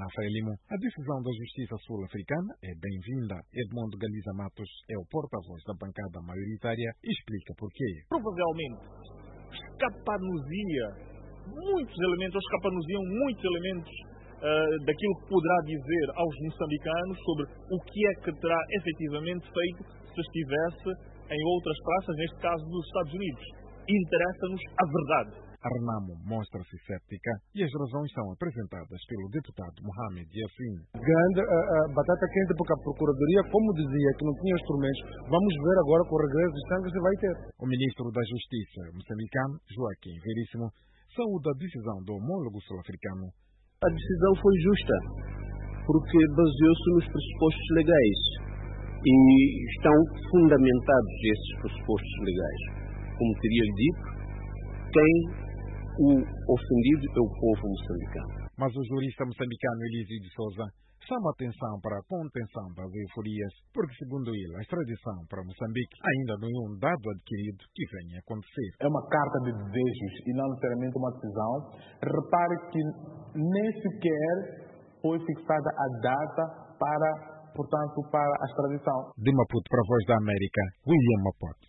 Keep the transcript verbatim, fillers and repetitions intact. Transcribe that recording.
Na Frelimo, a decisão da Justiça Sul-Africana é bem-vinda. Edmundo Galiza Matos é o porta-voz da bancada maioritária e explica porquê. Provavelmente escapa-nos-ia muitos elementos, ou escapa-nos-iam muitos elementos uh, daquilo que poderá dizer aos moçambicanos sobre o que é que terá efetivamente feito se estivesse em outras praças, neste caso dos Estados Unidos. Interessa-nos a verdade. A Renamo mostra-se céptica e as razões são apresentadas pelo deputado Mohamed Yassin. Grande uh, uh, batata quente, porque a Procuradoria, como dizia, que não tinha instrumentos, vamos ver agora com o regresso dos sangue se vai ter. O ministro da Justiça moçambicano, Joaquim Veríssimo, saúda a decisão do homólogo sul-africano. A decisão foi justa, porque baseou-se nos pressupostos legais e estão fundamentados esses pressupostos legais. Como teria dito, quem o ofendido é o povo moçambicano. Mas o jurista moçambicano Elísio de Souza chama atenção para a contenção das euforias, porque, segundo ele, a extradição para Moçambique ainda não é um dado adquirido que venha a acontecer. É uma carta de desejos e não necessariamente uma decisão. Repare que nem sequer foi fixada a data para, portanto, para a extradição. De Maputo para a Voz da América, William Maputo.